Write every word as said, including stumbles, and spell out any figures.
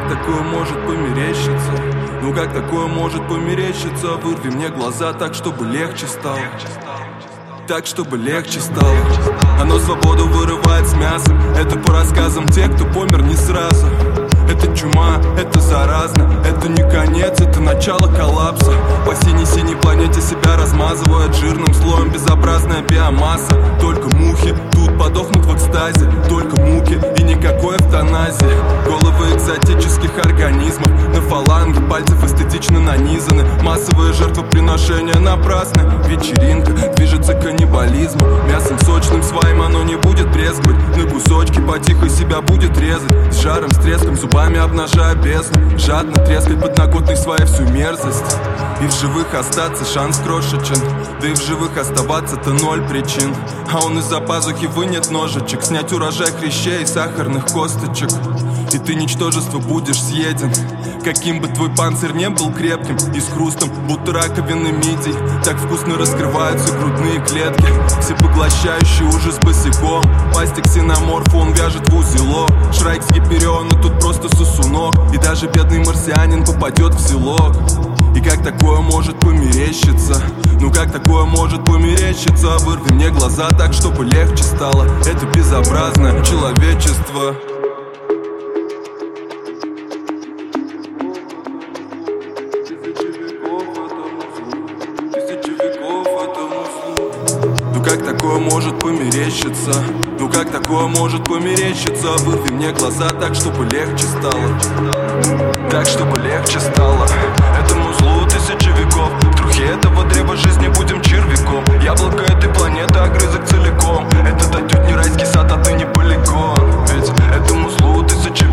как такое может померещиться? Ну как такое может померещиться? Вырви мне глаза так, чтобы легче стало. Так, чтобы легче стало. Оно свободу вырывает с мясом. Это по рассказам тех, кто помер не сразу. Это чума, это заразно. Это не конец, это начало коллапса. По синей-синей планете себя размазывает жирным слоем безобразная биомасса. Только мухи тут подохнут в экстазе. Только муки и никакой эвтаназии. Головы экзотических организмов на фаланге пальцев эстетично нанизаны. Массовые жертвоприношения напрасны. Вечеринка движется к каннибализму. Мясом сочным своим оно не будет брезговать. На кусочки потихо себя будет резать. С жаром, с треском, зубами обнажая бездну. Жадно трескать подноготной своей всю мерзость. И в живых остаться шанс крошечен. Да и в живых оставаться-то ноль причин. А он из-за пазухи вынет ножичек. Снять урожай хрящей и сахарных косточек. И ты, ничтожество, будешь съеден. Каким бы твой панцирь не был крепким. И с хрустом, будто раковины мидий. Так вкусно раскрываются грудные клетки. Всепоглощающий ужас босиком. Пластик ксеноморфа он вяжет в узелок. Шрайк с Гипериона тут просто сосунок. И даже бедный марсианин попадет в селок. И как такое может померещиться? Ну как такое может померещиться? Вырви мне глаза так, чтобы легче стало. Это безобразное человечество. Ну как такое может померещиться? Ну как такое может померещиться? Вырви мне глаза так, чтобы легче стало. Так, чтобы легче стало. Этому злу тысячи веков. В трухе этого древа жизни будем червяком. Яблоко этой планеты, огрызок целиком. Этот отнюдь не райский сад, а ты не полигон. Ведь этому злу тысячи